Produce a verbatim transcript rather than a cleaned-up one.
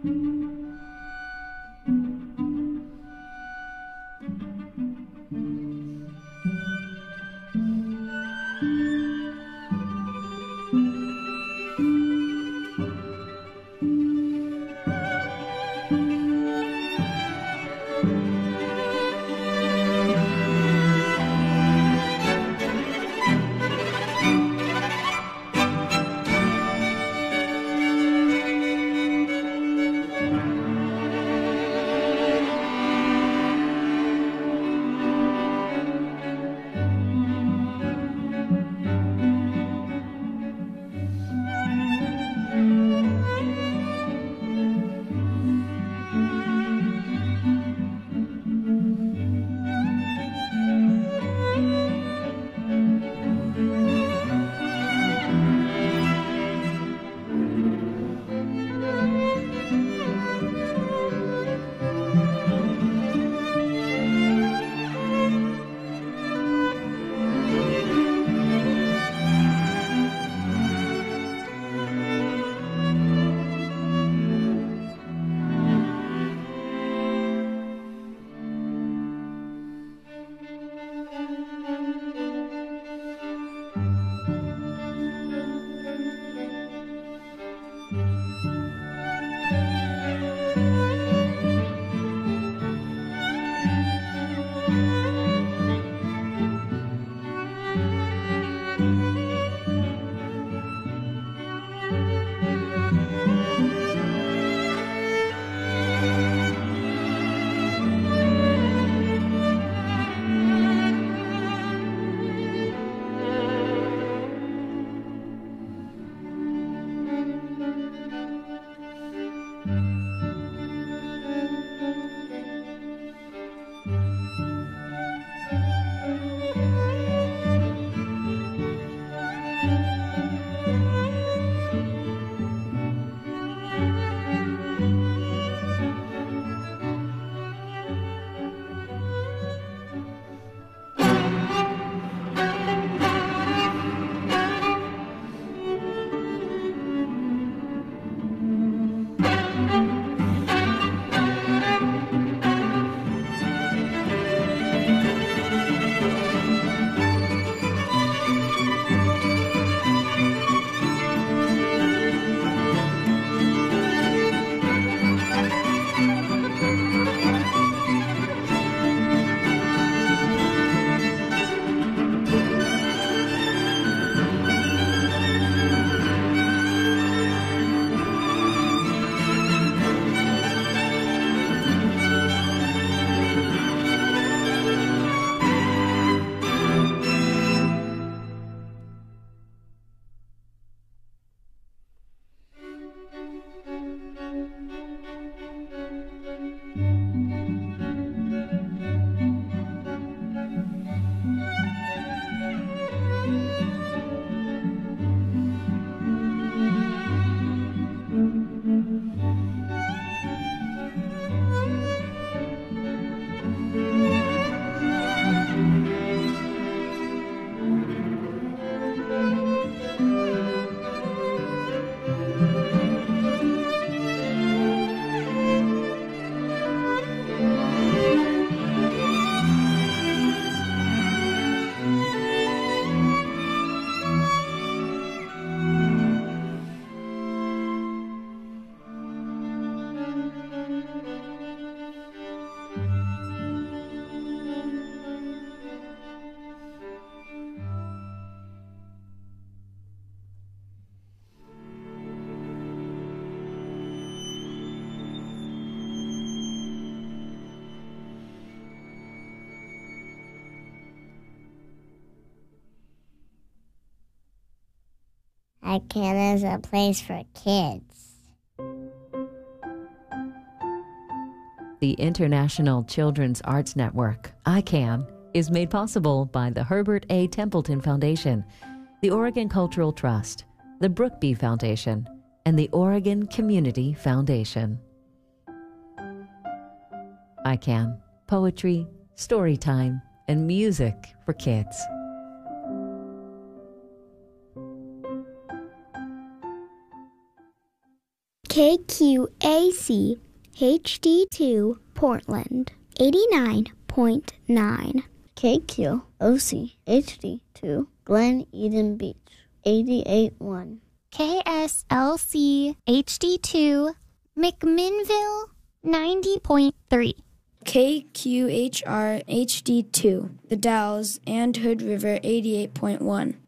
ICANN is a place for kids. The International Children's Arts Network, ICANN, is made possible by the Herbert A. Templeton Foundation, the Oregon Cultural Trust, the Brookby Foundation, and the Oregon Community Foundation. ICANN, poetry, story time, and music for kids. K Q A C H D two Portland, eighty-nine point nine. K Q O C H D two Glen Eden Beach, eighty-eight point one. K S L C H D two McMinnville, ninety point three. K Q H R H D two The Dalles and Hood River, eighty-eight point one.